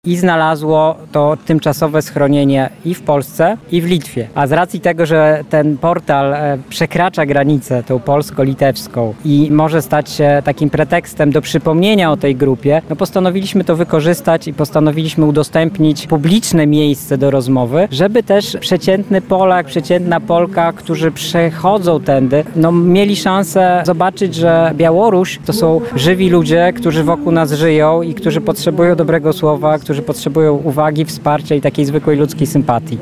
i znalazło to tymczasowe schronienie i w Polsce, i w Litwie. A z racji tego, że ten portal przekracza granicę, tą polsko-litewską i może stać się takim pretekstem do przypomnienia o tej grupie, no postanowiliśmy to wykorzystać i postanowiliśmy udostępnić publiczne miejsce do rozmowy, żeby też przeciętny Polak, przeciętna Polka, którzy przechodzą tędy, no mieli szansę zobaczyć, że Białoruś to są żywi ludzie, którzy wokół nas żyją i którzy potrzebują dobrego słowa, którzy potrzebują uwagi, wsparcia i takiej zwykłej ludzkiej sympatii.